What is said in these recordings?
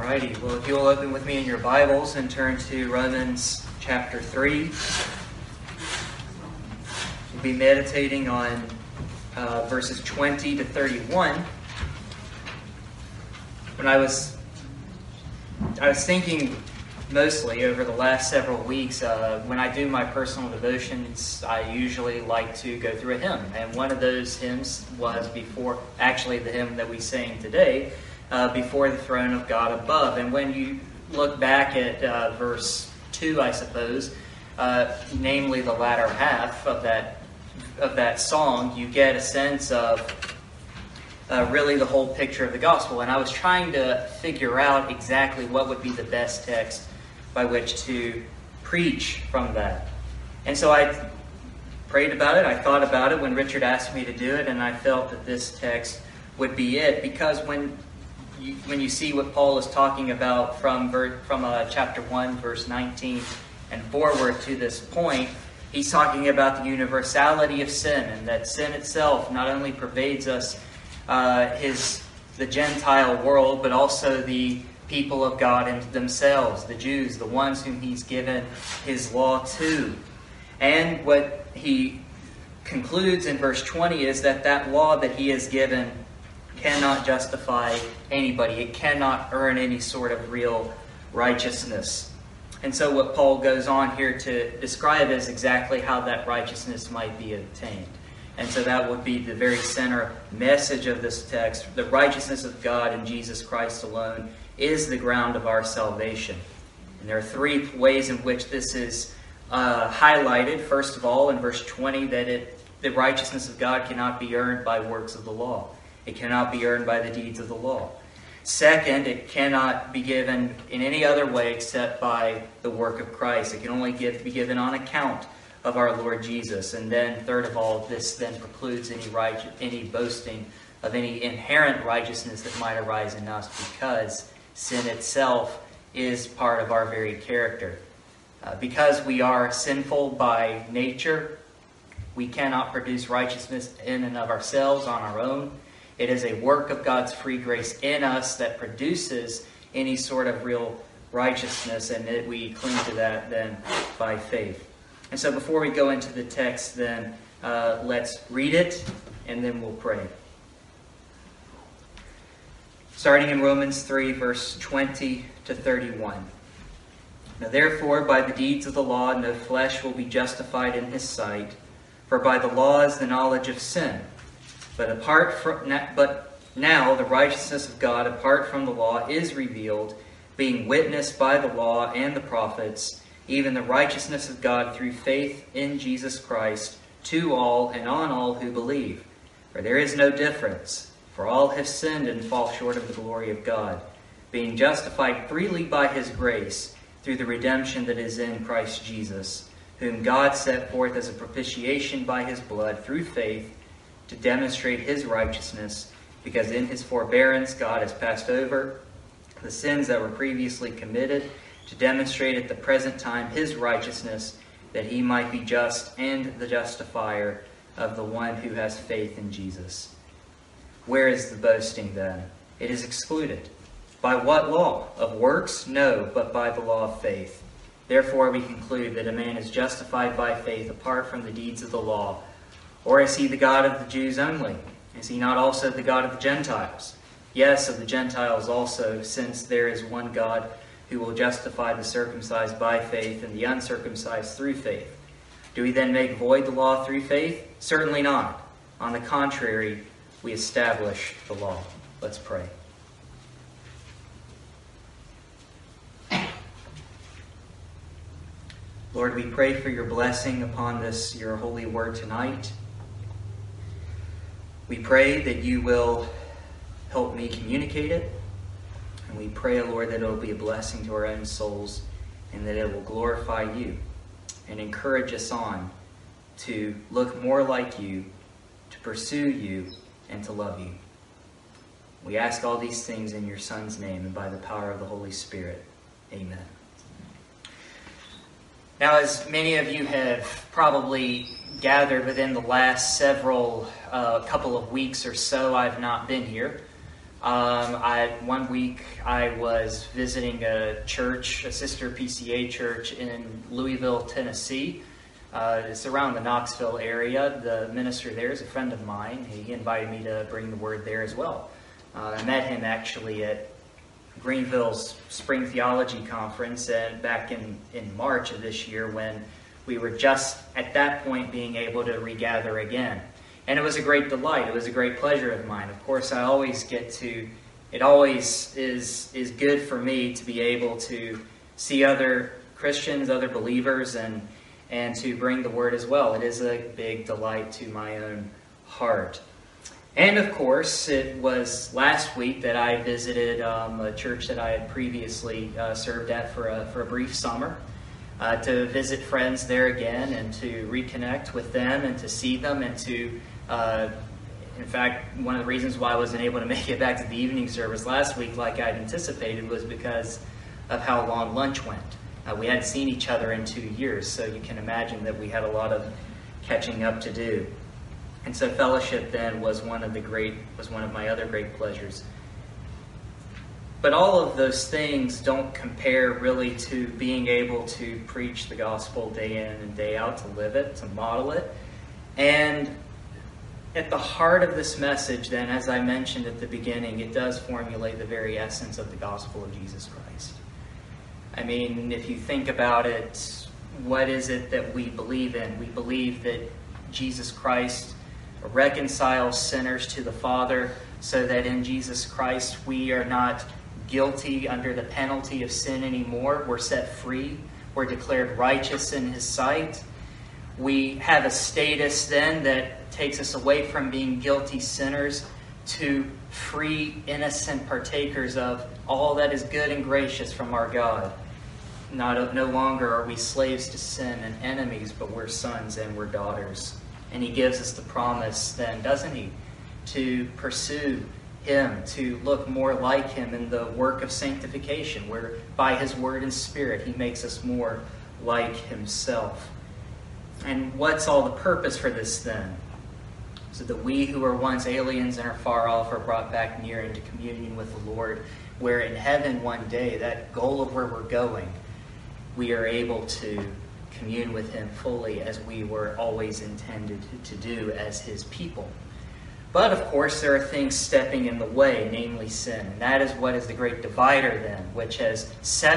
Alrighty, well, if you'll open with me in your Bibles and turn to Romans chapter 3. We'll be meditating on verses 20 to 31. When I was thinking mostly over the last several weeks, when I do my personal devotions, I usually like to go through a hymn. And one of those hymns was the hymn that we sang today, Before the Throne of God Above. And when you look back at verse 2, I suppose, namely the latter half of that song, you get a sense of really the whole picture of the gospel. And I was trying to figure out exactly what would be the best text by which to preach from that. And so I prayed about it, I thought about it when Richard asked me to do it, and I felt that this text would be it, because when you see what Paul is talking about from chapter 1, verse 19 and forward to this point, he's talking about the universality of sin, and that sin itself not only pervades us, the Gentile world, but also the people of God and themselves, the Jews, the ones whom he's given his law to. And what he concludes in verse 20 is that law that he has given cannot justify anybody. It cannot earn any sort of real righteousness. And so what Paul goes on here to describe is exactly how that righteousness might be obtained. And so that would be the very center message of this text. The righteousness of God in Jesus Christ alone is the ground of our salvation. And there are three ways in which this is highlighted. First of all, in verse 20, that the righteousness of God cannot be earned by works of the law. It cannot be earned by the deeds of the law. Second, it cannot be given in any other way except by the work of Christ. It can only be given on account of our Lord Jesus. And then, third of all, this then precludes any boasting of any inherent righteousness that might arise in us, because sin itself is part of our very character. Because we are sinful by nature, we cannot produce righteousness in and of ourselves on our own. It is a work of God's free grace in us that produces any sort of real righteousness, and we cling to that then by faith. And so before we go into the text, then let's read it, and then we'll pray. Starting in Romans 3, verse 20 to 31. Now therefore, by the deeds of the law, no flesh will be justified in his sight, for by the law is the knowledge of sin. But now the righteousness of God apart from the law is revealed, being witnessed by the law and the prophets, even the righteousness of God through faith in Jesus Christ, to all and on all who believe. For there is no difference, for all have sinned and fall short of the glory of God, being justified freely by his grace through the redemption that is in Christ Jesus, whom God set forth as a propitiation by his blood through faith, to demonstrate his righteousness, because in his forbearance God has passed over the sins that were previously committed, to demonstrate at the present time his righteousness, that he might be just and the justifier of the one who has faith in Jesus. Where is the boasting then? It is excluded. By what law? Of works? No, but by the law of faith. Therefore we conclude that a man is justified by faith apart from the deeds of the law. Or is he the God of the Jews only? Is he not also the God of the Gentiles? Yes, of the Gentiles also, since there is one God who will justify the circumcised by faith and the uncircumcised through faith. Do we then make void the law through faith? Certainly not. On the contrary, we establish the law. Let's pray. Lord, we pray for your blessing upon this, your holy word tonight. We pray that you will help me communicate it. And we pray, Lord, that it will be a blessing to our own souls, and that it will glorify you and encourage us on to look more like you, to pursue you, and to love you. We ask all these things in your Son's name and by the power of the Holy Spirit. Amen. Now, as many of you have probably gathered within the last couple of weeks or so, I've not been here. One week I was visiting a church, a sister PCA church in Louisville, Tennessee. It's around the Knoxville area. The minister there is a friend of mine. He invited me to bring the word there as well. I met him actually at Greenville's Spring Theology Conference back in March of this year, when we were just at that point being able to regather again. And it was a great delight. It was a great pleasure of mine. Of course, it always is good for me to be able to see other Christians, other believers, and to bring the word as well. It is a big delight to my own heart. And of course, it was last week that I visited a church that I had previously served at for a brief summer, to visit friends there again and to reconnect with them and to see them and to, in fact, one of the reasons why I wasn't able to make it back to the evening service last week like I'd anticipated was because of how long lunch went. We hadn't seen each other in 2 years, so you can imagine that we had a lot of catching up to do. And so fellowship then was one of my other great pleasures. But all of those things don't compare really to being able to preach the gospel day in and day out, to live it, to model it. And at the heart of this message then, as I mentioned at the beginning, it does formulate the very essence of the gospel of Jesus Christ. I mean, if you think about it, what is it that we believe in? We believe that Jesus Christ reconciles sinners to the Father, so that in Jesus Christ we are not guilty under the penalty of sin anymore. We're set free. We're declared righteous in His sight. We have a status then that takes us away from being guilty sinners to free, innocent partakers of all that is good and gracious from our God. No longer are we slaves to sin and enemies, but we're sons and we're daughters. And He gives us the promise then, doesn't He, to pursue Him, to look more like Him in the work of sanctification, where by His Word and Spirit He makes us more like Himself. And what's all the purpose for this then? So that we who were once aliens and are far off are brought back near into communion with the Lord, where in heaven one day, that goal of where we're going, we are able to commune with Him fully as we were always intended to do as His people. But of course there are things stepping in the way, namely sin. And that is what is the great divider then, which has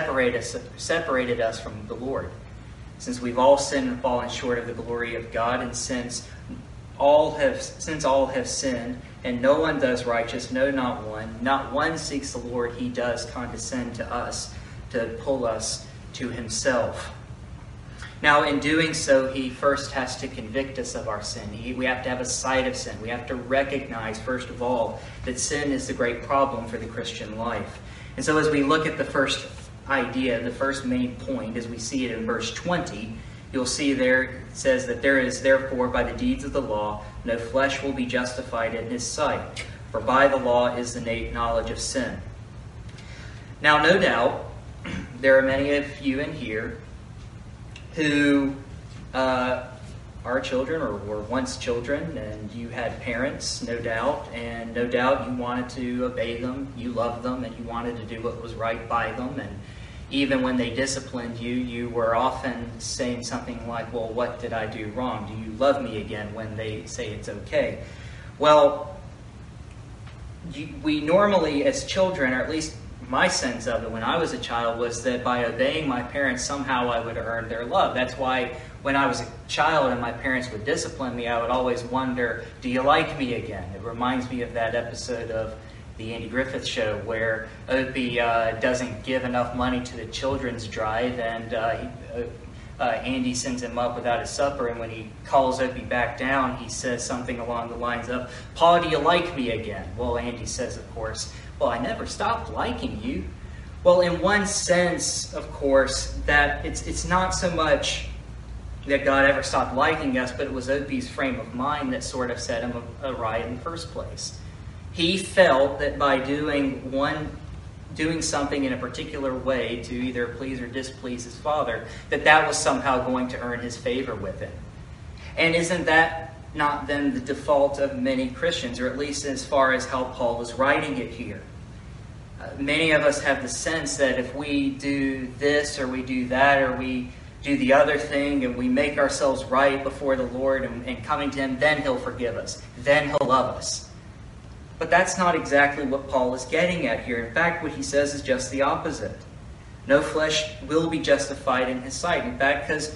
separated us from the Lord. Since we've all sinned and fallen short of the glory of God, and since all have sinned, and no one does righteous, no, not one seeks the Lord, He does condescend to us, to pull us to Himself. Now, in doing so, He first has to convict us of our sin. We have to have a sight of sin. We have to recognize, first of all, that sin is the great problem for the Christian life. And so as we look at the first idea, the first main point, as we see it in verse 20, you'll see there it says that there is therefore by the deeds of the law no flesh will be justified in His sight, for by the law is the knowledge of sin. Now, no doubt, there are many of you in here who are children or were once children, and you had parents, no doubt, and no doubt you wanted to obey them, you loved them, and you wanted to do what was right by them, and even when they disciplined you, you were often saying something like, well, what did I do wrong? Do you love me again when they say it's okay? Well, we normally, as children, or at least my sense of it when I was a child, was that by obeying my parents, somehow I would earn their love. That's why when I was a child and my parents would discipline me, I would always wonder, do you like me again? It reminds me of that episode of the Andy Griffith Show where Opie doesn't give enough money to the children's drive, and Andy sends him up without his supper, and when he calls Opie back down, he says something along the lines of, "Pa, do you like me again?" Well, Andy says, of course, "Well, I never stopped liking you." Well, in one sense, of course, that it's not so much that God ever stopped liking us, but it was Opie's frame of mind that sort of set him awry in the first place. He felt that by doing something in a particular way to either please or displease his father, that was somehow going to earn his favor with him. And isn't that not then the default of many Christians, or at least as far as how Paul was writing it here. Many of us have the sense that if we do this or we do that or we do the other thing and we make ourselves right before the Lord and coming to Him, then He'll forgive us. Then He'll love us. But that's not exactly what Paul is getting at here. In fact, what he says is just the opposite. No flesh will be justified in His sight. In fact, because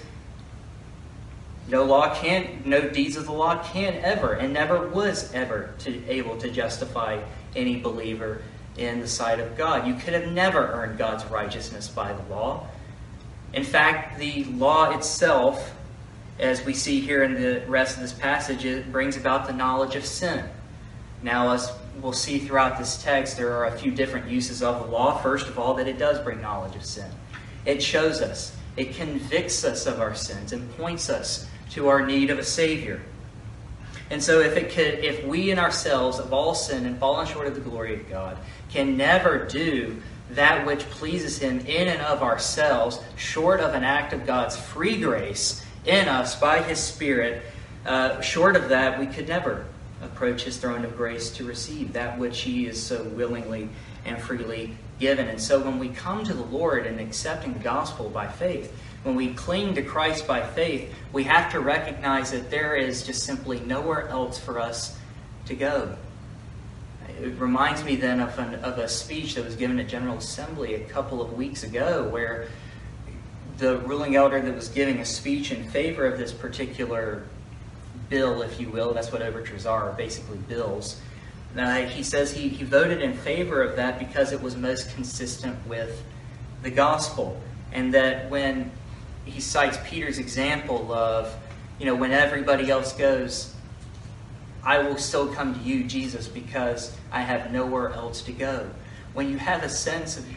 no deeds of the law can ever and never was ever able to justify any believer in the sight of God. You could have never earned God's righteousness by the law. In fact, the law itself, as we see here in the rest of this passage, it brings about the knowledge of sin. Now, as we'll see throughout this text, there are a few different uses of the law. First of all, that it does bring knowledge of sin. It shows us, it convicts us of our sins and points us to our need of a Savior. And so if we in ourselves have all sinned and fallen short of the glory of God, can never do that which pleases Him in and of ourselves, short of an act of God's free grace in us by His Spirit, short of that, we could never approach His throne of grace to receive that which He is so willingly and freely given. And so when we come to the Lord and accepting the gospel by faith, when we cling to Christ by faith, we have to recognize that there is just simply nowhere else for us to go. It reminds me then of a speech that was given at General Assembly a couple of weeks ago, where the ruling elder that was giving a speech in favor of this particular bill, if you will, that's what overtures are, basically bills. He says he voted in favor of that because it was most consistent with the gospel. And that when he cites Peter's example of, when everybody else goes, I will still come to you, Jesus, because I have nowhere else to go. When you have a sense of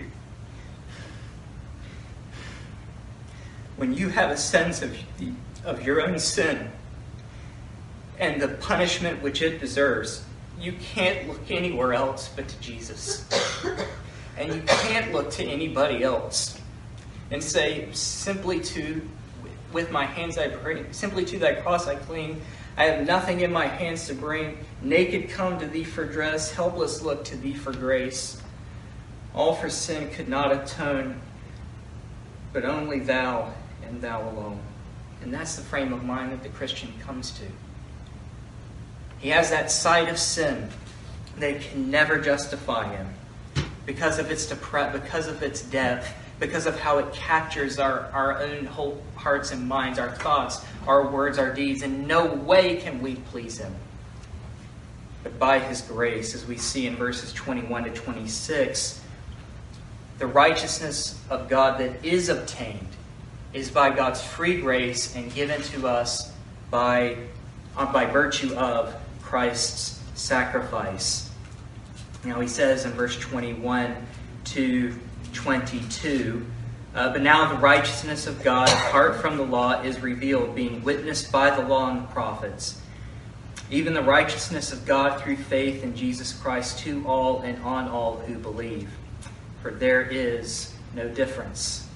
your own sin and the punishment which it deserves, you can't look anywhere else but to Jesus. And you can't look to anybody else and say, with my hands I bring, simply to thy cross I cling. I have nothing in my hands to bring. Naked come to thee for dress, helpless look to thee for grace. All for sin could not atone, but only thou and thou alone. And that's the frame of mind that the Christian comes to. He has that sight of sin that can never justify him because of its depth, because of how it captures our own whole hearts and minds, our thoughts, our words, our deeds. In no way can we please Him. But by His grace, as we see in verses 21 to 26, the righteousness of God that is obtained is by God's free grace and given to us by virtue of Christ's sacrifice. Now he says in verse 21 to 22, but now the righteousness of God apart from the law is revealed, being witnessed by the law and the prophets, even the righteousness of God through faith in Jesus Christ to all and on all who believe. For there is no difference.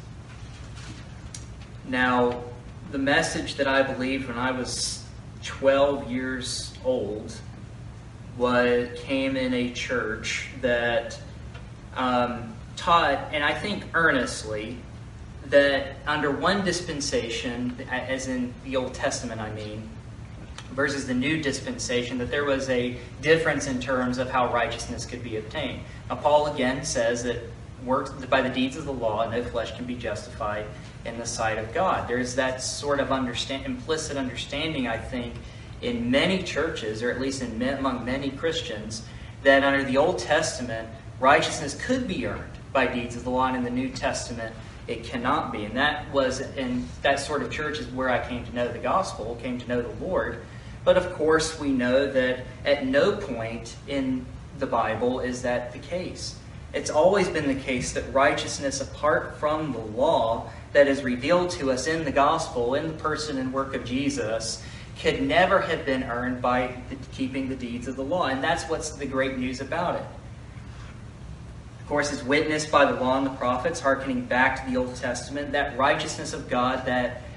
Now, the message that I believed when I was 12 years old came in a church that taught, and I think earnestly, that under one dispensation, as in the Old Testament versus the new dispensation, that there was a difference in terms of how righteousness could be obtained. Now Paul again says that by the deeds of the law, no flesh can be justified in the sight of God. There's that sort of implicit understanding, I think, in many churches, or at least among many Christians, that under the Old Testament, righteousness could be earned by deeds of the law, and in the New Testament, it cannot be. And that sort of church is where I came to know the gospel, came to know the Lord. But of course, we know that at no point in the Bible is that the case. It's always been the case that righteousness apart from the law that is revealed to us in the gospel, in the person and work of Jesus, could never have been earned by keeping the deeds of the law. And that's what's the great news about it. Of course, it's witnessed by the law and the prophets, hearkening back to the Old Testament, that righteousness of God that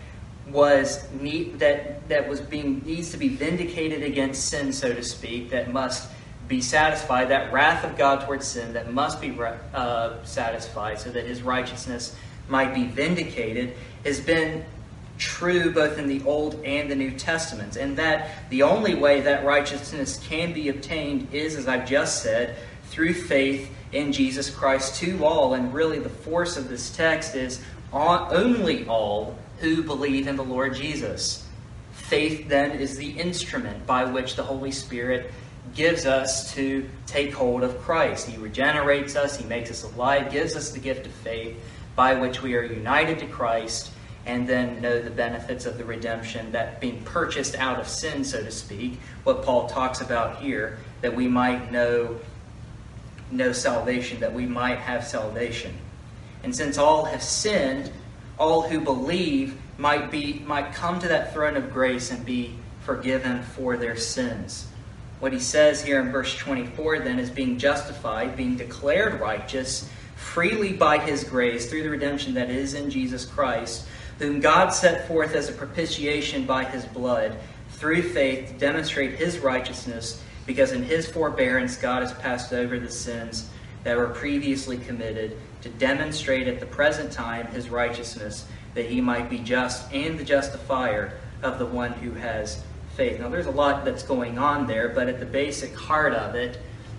needs to be vindicated against sin, so to speak, that must be satisfied, that wrath of God towards sin that must be satisfied so that his righteousness might be vindicated, has been true both in the Old and the New Testaments, and that the only way that righteousness can be obtained is, as I've just said, through faith in Jesus Christ to all. And really the force of this text is only all who believe in the Lord Jesus. Faith then is the instrument by which the Holy Spirit gives us to take hold of Christ. He regenerates us, he makes us alive, gives us the gift of faith by which we are united to Christ, and then know the benefits of the redemption, that being purchased out of sin, so to speak, what Paul talks about here, that we might know salvation, that we might have salvation. And since all have sinned, all who believe might come to that throne of grace and be forgiven for their sins. What he says here in verse 24 then is being justified, being declared righteous freely by his grace through the redemption that is in Jesus Christ, whom God set forth as a propitiation by his blood, through faith to demonstrate his righteousness, because in his forbearance God has passed over the sins that were previously committed, to demonstrate at the present time his righteousness, that he might be just and the justifier of the one who has faith. Now there's a lot that's going on there, but at the basic heart of it,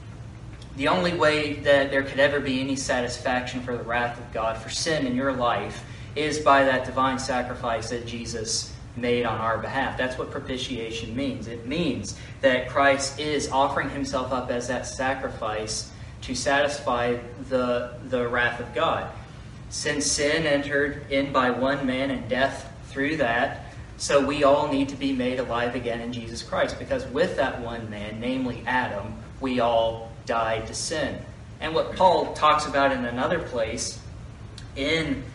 the only way that there could ever be any satisfaction for the wrath of God for sin in your life is by that divine sacrifice that Jesus made on our behalf. That's what propitiation means. It means that Christ is offering himself up as that sacrifice to satisfy the wrath of God. Since sin entered in by one man and death through that, so we all need to be made alive again in Jesus Christ, because with that one man, namely Adam, we all died to sin. And what Paul talks about in another place in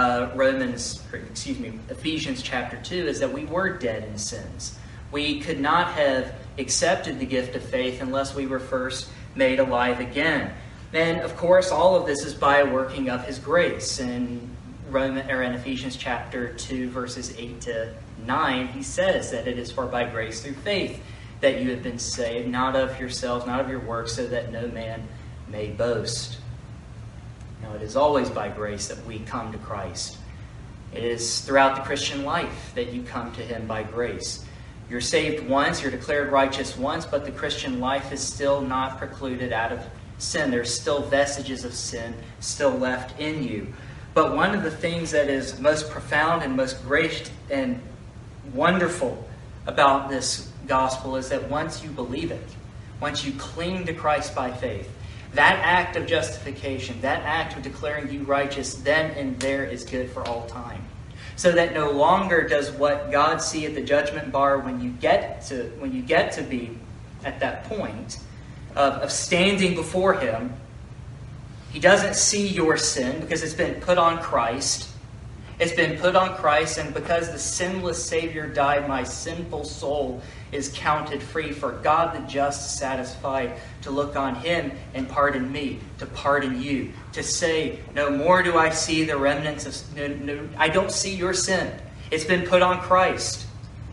Ephesians chapter 2 is that we were dead in sins. We could not have accepted the gift of faith unless we were first made alive again. And of course, all of this is by a working of his grace. In Ephesians chapter 2, verses 8 to 9, he says that it is for by grace through faith that you have been saved, not of yourselves, not of your works, so that no man may boast. Now, it is always by grace that we come to Christ. It is throughout the Christian life that you come to him by grace. You're saved once, you're declared righteous once, but the Christian life is still not precluded out of sin. There's still vestiges of sin still left in you. But one of the things that is most profound and most great and wonderful about this gospel is that once you believe it, once you cling to Christ by faith, that act of justification, that act of declaring you righteous then and there is good for all time. So that no longer does what God see at the judgment bar when you get to be at that point of standing before him, he doesn't see your sin because it's been put on Christ. It's been put on Christ, and because the sinless Savior died, my sinful soul is counted free. For God the just satisfied to look on him and pardon me, to pardon you, to say, no more do I see the remnants of... I don't see your sin. It's been put on Christ.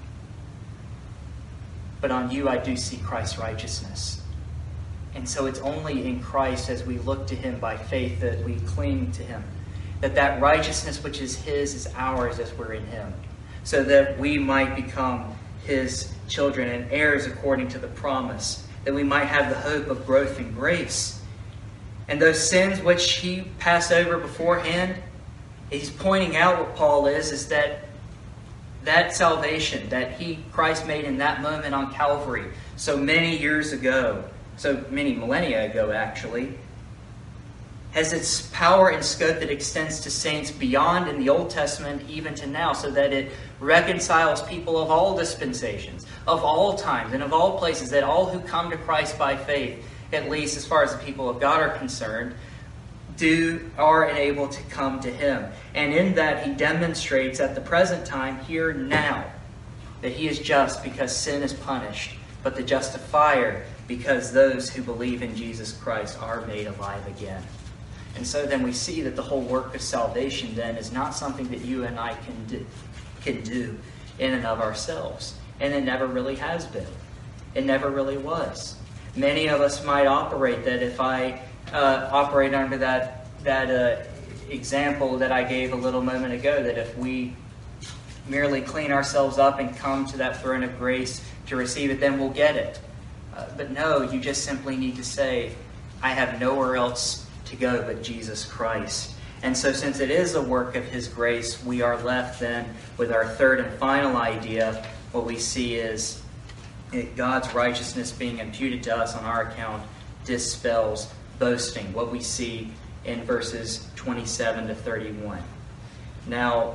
But on you I do see Christ's righteousness. And so it's only in Christ, as we look to him by faith, that we cling to him. That righteousness which is his is ours as we're in him. So that we might become his children and heirs according to the promise. That we might have the hope of growth in grace. And those sins which he passed over beforehand, he's pointing out what Paul is that salvation that Christ made in that moment on Calvary so many years ago, so many millennia ago actually, has its power and scope that extends to saints beyond in the Old Testament even to now, so that it reconciles people of all dispensations, of all times, and of all places, that all who come to Christ by faith, at least as far as the people of God are concerned, are able to come to him. And in that he demonstrates at the present time, here now, that he is just because sin is punished, but the justifier because those who believe in Jesus Christ are made alive again. And so then we see that the whole work of salvation then is not something that you and I can do. can do in and of ourselves. And it never really has been. It never really was. Many of us might operate that if I operate under that example that I gave a little moment ago, that if we merely clean ourselves up and come to that throne of grace to receive it, then we'll get it. But no, you just simply need to say, I have nowhere else to go but Jesus Christ. And so since it is a work of His grace, we are left then with our third and final idea. What we see is God's righteousness being imputed to us on our account dispels boasting. What we see in verses 27 to 31. Now,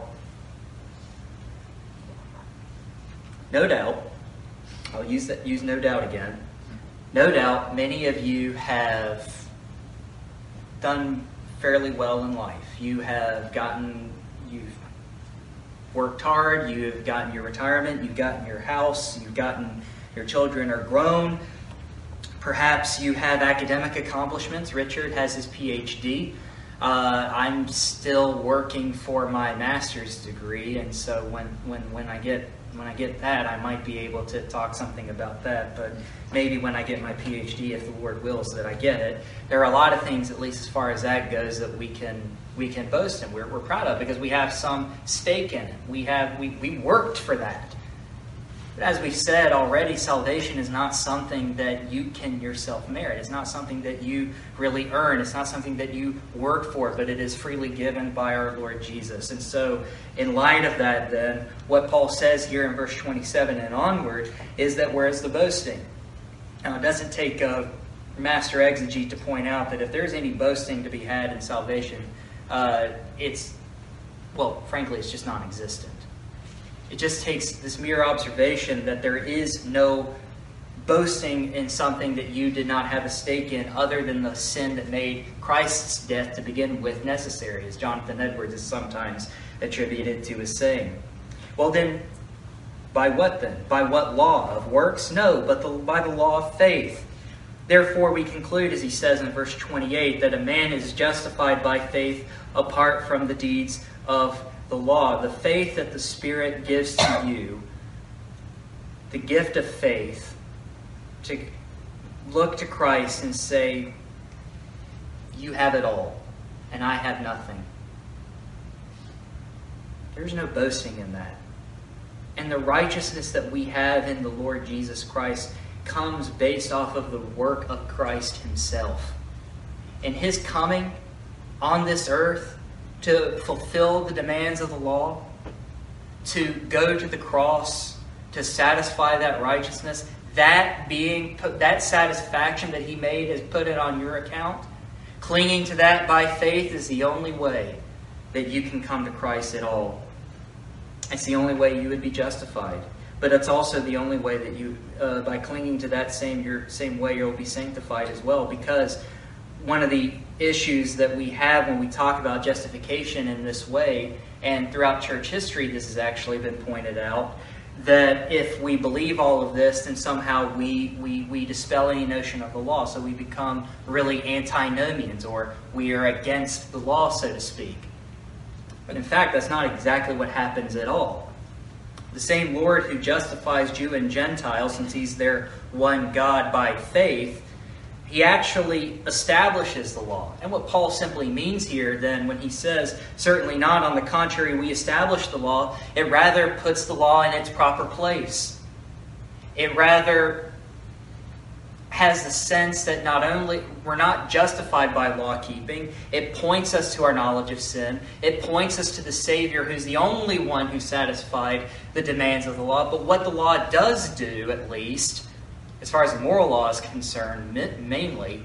no doubt, I'll use no doubt again. No doubt many of you have done fairly well in life. You've worked hard, you've gotten your retirement, you've gotten your house, your children are grown. Perhaps you have academic accomplishments. Richard has his PhD. I'm still working for my master's degree, and so when I get that, I might be able to talk something about that. But maybe when I get my PhD, if the Lord wills that I get it, there are a lot of things, at least as far as that goes, that we can boast in. We're proud of because we have some stake in it. We worked for that. But as we said already, salvation is not something that you can yourself merit. It's not something that you really earn. It's not something that you work for, but it is freely given by our Lord Jesus. And so, in light of that, then, what Paul says here in verse 27 and onward is that where's the boasting? Now, it doesn't take a master exegete to point out that if there's any boasting to be had in salvation, frankly, it's just non-existent. It just takes this mere observation that there is no boasting in something that you did not have a stake in other than the sin that made Christ's death to begin with necessary, as Jonathan Edwards is sometimes attributed to as saying. Well then, by what then? By what law? Of works? No, but by the law of faith. Therefore we conclude, as he says in verse 28, that a man is justified by faith apart from the deeds of the law. The faith that the Spirit gives to you, the gift of faith, to look to Christ and say, you have it all, and I have nothing. There's no boasting in that. And the righteousness that we have in the Lord Jesus Christ comes based off of the work of Christ Himself. In His coming on this earth to fulfill the demands of the law, to go to the cross, to satisfy that righteousness, that satisfaction that He made has put it on your account. Clinging to that by faith is the only way that you can come to Christ at all. It's the only way you would be justified. But it's also the only way that you, by clinging to that same way, you'll be sanctified as well. Because one of the issues that we have when we talk about justification in this way, and throughout church history this has actually been pointed out, that if we believe all of this, then somehow we dispel any notion of the law. So we become really antinomians, or we are against the law, so to speak. But in fact, that's not exactly what happens at all. The same Lord who justifies Jew and Gentile, since He's their one God by faith, He actually establishes the law. And what Paul simply means here then when he says, certainly not, on the contrary, we establish the law, it rather puts the law in its proper place. It rather has the sense that not only we're not justified by law keeping, it points us to our knowledge of sin. It points us to the Savior who's the only one who satisfied the demands of the law. But what the law does do, at least, as far as the moral law is concerned, mainly,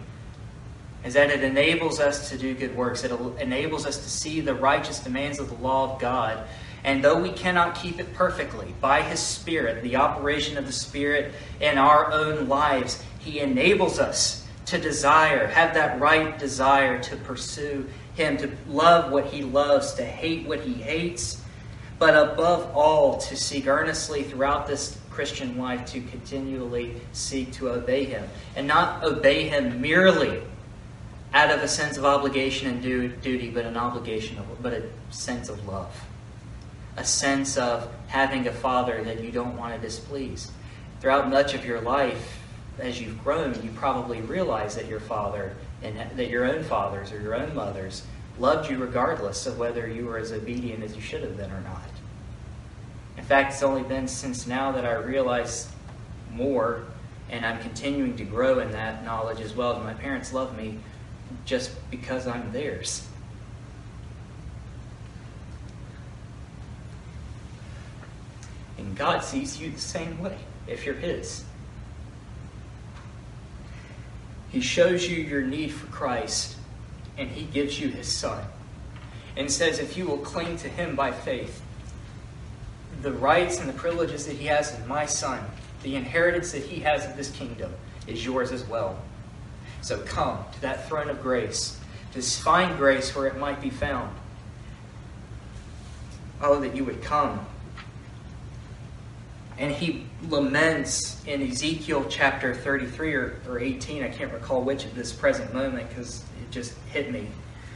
is that it enables us to do good works. It enables us to see the righteous demands of the law of God. And though we cannot keep it perfectly, by His Spirit, the operation of the Spirit in our own lives, He enables us to desire, have that right desire to pursue Him, to love what He loves, to hate what He hates, but above all, to seek earnestly throughout this Christian life to continually seek to obey Him. And not obey Him merely out of a sense of obligation and duty, but a sense of love. a sense of having a father that you don't want to displease. Throughout much of your life, as you've grown, you probably realize that your father and that your own fathers or your own mothers loved you regardless of whether you were as obedient as you should have been or not. In fact, it's only been since now that I realize more, and I'm continuing to grow in that knowledge as well, that my parents love me just because I'm theirs. And God sees you the same way if you're His. He shows you your need for Christ, and He gives you His Son. And says if you will cling to Him by faith, the rights and the privileges that He has in my Son, the inheritance that He has of this kingdom, is yours as well. So come to that throne of grace. Just find grace where it might be found. Oh, that you would come. And he laments in Ezekiel chapter 33 or 18, I can't recall which at this present moment because it just hit me,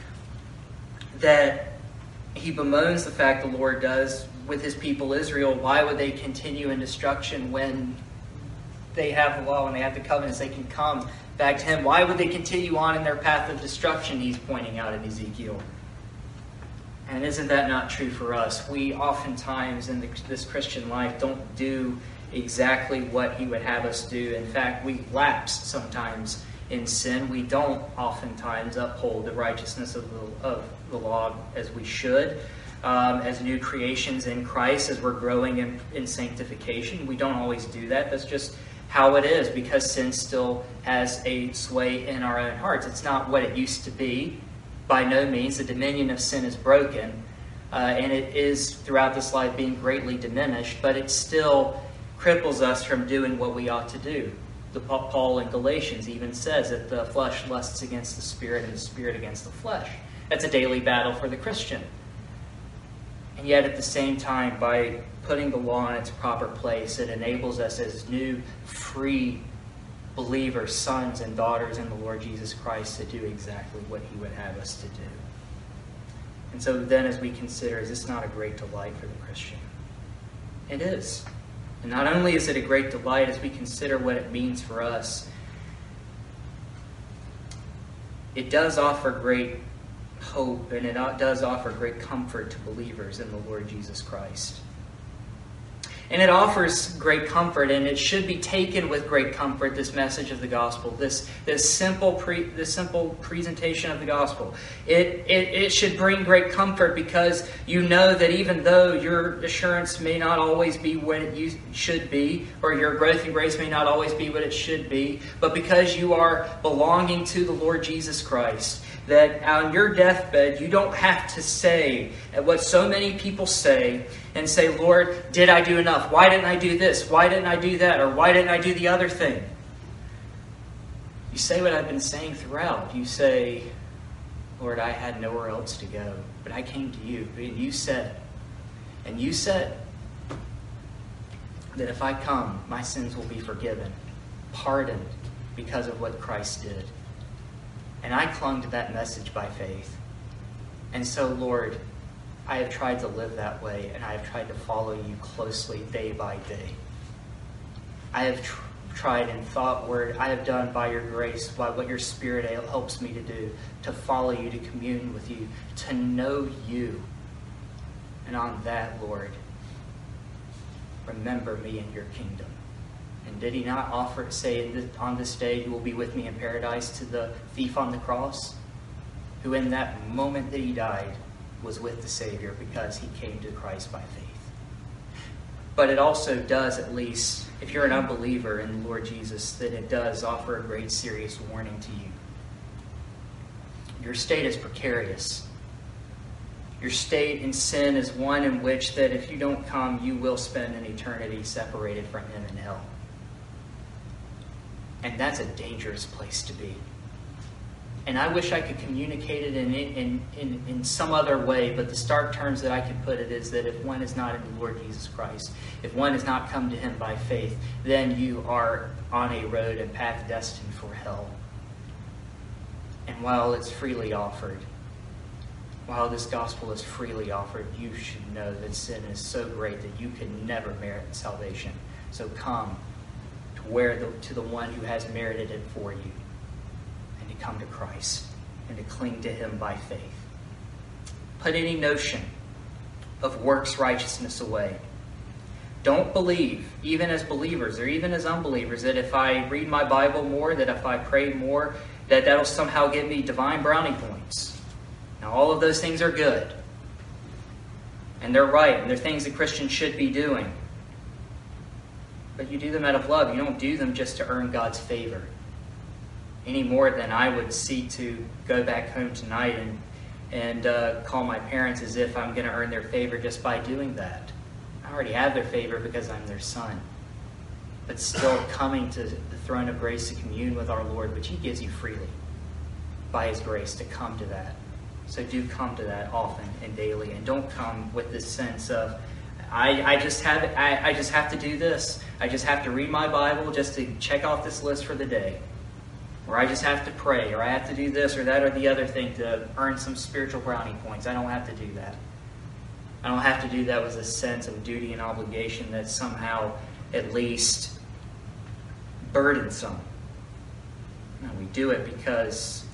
that he bemoans the fact the Lord does with His people Israel. Why would they continue in destruction when they have the law and they have the covenants? They can come back to Him. Why would they continue on in their path of destruction, he's pointing out in Ezekiel. And isn't that not true for us? We oftentimes in this Christian life don't do exactly what He would have us do. In fact, we lapse sometimes in sin. We don't oftentimes uphold the righteousness of the law as we should. As new creations in Christ, as we're growing in sanctification, we don't always do that. That's just how it is, because sin still has a sway in our own hearts. It's not what it used to be. By no means. The dominion of sin is broken, and it is throughout this life being greatly diminished, but it still cripples us from doing what we ought to do. Paul in Galatians even says that the flesh lusts against the Spirit and the Spirit against the flesh. That's a daily battle for the Christian. And yet at the same time, by putting the law in its proper place, it enables us as new, free believers, sons and daughters in the Lord Jesus Christ, to do exactly what He would have us to do. And so then as we consider, is this not a great delight for the Christian? It is. And not only is it a great delight as we consider what it means for us, it does offer great hope, and it does offer great comfort to believers in the Lord Jesus Christ. And it offers great comfort, and it should be taken with great comfort, this message of the gospel, this simple presentation of the gospel. It should bring great comfort, because you know that even though your assurance may not always be what it should be, or your growth in grace may not always be what it should be, but because you are belonging to the Lord Jesus Christ, that on your deathbed you don't have to say what so many people say and say, Lord, did I do enough? Why didn't I do this? Why didn't I do that? Or why didn't I do the other thing? You say what I've been saying throughout. You say, Lord, I had nowhere else to go, but I came to you. And you said that if I come, my sins will be forgiven, pardoned because of what Christ did. And I clung to that message by faith. And so, Lord, I have tried to live that way, and I have tried to follow you closely day by day. I have tried in thought, word, I have done by your grace, by what your Spirit helps me to do, to follow you, to commune with you, to know you. And on that, Lord, remember me in your kingdom. And did He not say that on this day you will be with me in paradise to the thief on the cross, who in that moment that he died was with the Savior because he came to Christ by faith? But it also does, at least, if you're an unbeliever in the Lord Jesus, that it does offer a great serious warning to you. Your state is precarious. Your state in sin is one in which that if you don't come, you will spend an eternity separated from Him in hell. And that's a dangerous place to be. And I wish I could communicate it in some other way, but the stark terms that I can put it is that if one is not in the Lord Jesus Christ, if one has not come to Him by faith, then you are on a road and path destined for hell. And while it's freely offered, while this gospel is freely offered, you should know that sin is so great that you can never merit salvation. So come to the one who has merited it for you, and to come to Christ and to cling to him by faith. Put any notion of works righteousness away. Don't believe, even as believers or even as unbelievers, that if I read my Bible more, that if I pray more, that'll somehow give me divine brownie points. Now, all of those things are good. And they're right, and they're things that Christians should be doing. But you do them out of love. You don't do them just to earn God's favor. Any more than I would seek to go back home tonight and call my parents as if I'm going to earn their favor just by doing that. I already have their favor because I'm their son. But still coming to the throne of grace to commune with our Lord, which he gives you freely by his grace to come to that. So do come to that often and daily, and don't come with this sense of, I just have to do this. I just have to read my Bible just to check off this list for the day. Or I just have to pray, or I have to do this or that or the other thing to earn some spiritual brownie points. I don't have to do that. I don't have to do that with a sense of duty and obligation that's somehow at least burdensome. No, we do it because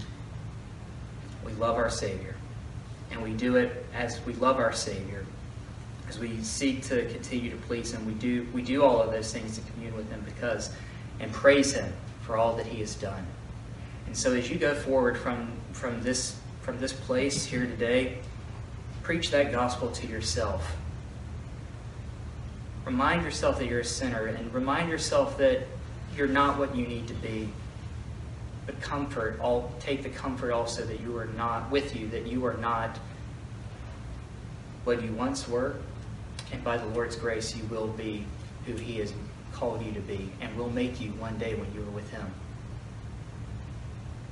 we love our Savior. And we do it as we love our Savior, as we seek to continue to please him. We do all of those things to commune with him because and praise him for all that he has done. And so as you go forward from this place here today, preach that gospel to yourself. Remind yourself that you're a sinner, and remind yourself that you're not what you need to be. But take the comfort also that you are not with you, that you are not what you once were, and by the Lord's grace you will be who he has called you to be, and will make you one day when you are with him.